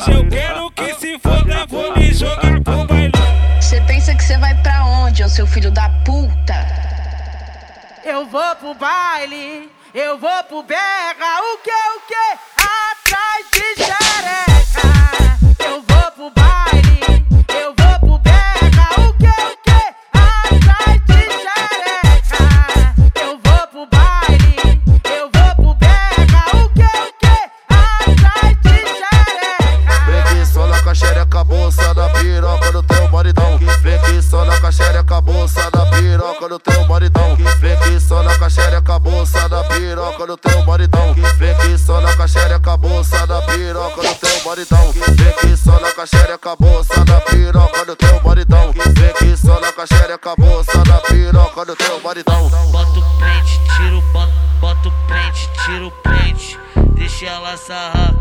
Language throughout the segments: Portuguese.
Hoje eu quero que se foda, vou me jogar pro bailão. Cê pensa que cê vai pra onde, ô seu filho da puta? Eu vou pro baile, eu vou pro berra, o que? Atrás de xereca. Eu vou pro baile, eu vou pro berra, o que? Atrás de xereca. Eu vou pro baile, eu vou pro berra, o que? Atrás de xereca. Preguiçola com a xereca, bolsa da piroca no teu maridão. Preguiçola com a xereca, bolsa da piroca no teu maridão. Preguiçola com a xereca, bolsa da piroca no teu maridão. Preguiçola com a xereca, bolsa da piroca no teu maridão. Preguiçola com a xereca, bolsa da piroca no teu maridão. Preguiçola com a xereca, bolsa da piroca no teu maridão. Bota o prende, tira o bota o prende, tira o prende. Deixa ela sarrar,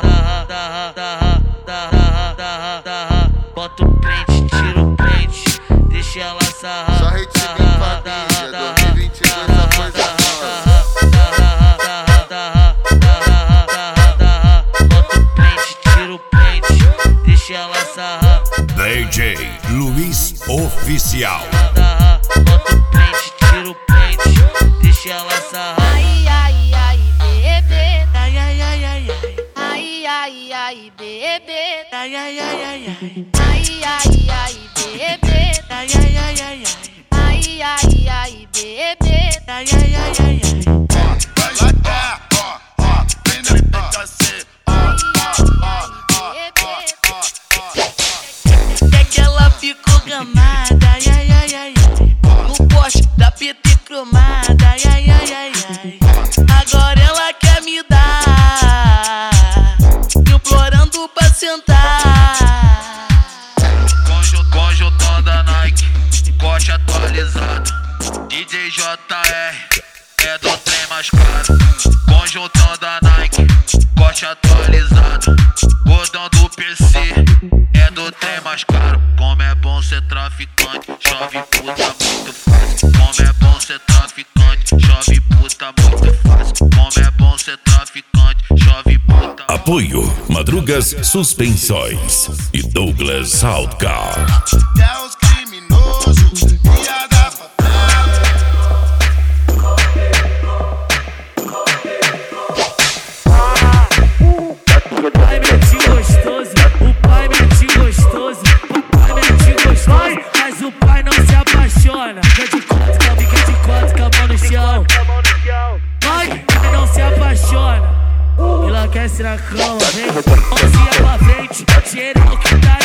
bota o prende, tira o prende. Deixa ela sarrar. Só hit bem família, 2022 a coisa boa. Bota o prende, tira o prende. Deixa ela sarrar. DJ Luiz Oficial. Bota o prende, tira o prende. Deixa ela sarrar. Ai, ai, ai, bebê. Ai, ai, ai, ai, ai. Ai, ai, ai, bebê. Ai, ai, ai, ai, ai. Ai, ai, ai, bebê. Ai, ai, ai, ai, ai. Ai, ai, ai, bebê. Ai, ai, ai, ai, ai. É que ela ficou gamada, ai, ai, ai, ai. No poste da PT cromada, ai, ai, ai, ai, ai. Agora ela quer me dar, implorando pra sentar. Conjuntão da Nike, corte atualizado. DJ JR é do trem mais caro. Conjuntão da Nike, corte atualizado. Gordão do PC é do trem mais caro. Como é bom ser traficante, chove puta muito fácil. Como é bom ser traficante, chove puta muito fácil. Como é bom ser traficante, chove puta. Apoio Madrugas Suspensões e Douglas Outcar. É os criminosos e a da favela. O pai mete gostoso, o pai mete gostoso, o pai mete gostoso, mas o pai não se apaixona. Fica de quatro, com a mão no chão. Vai, não se apaixona. Enlouquece na cama, vem, mãozinha pra frente, geral que tá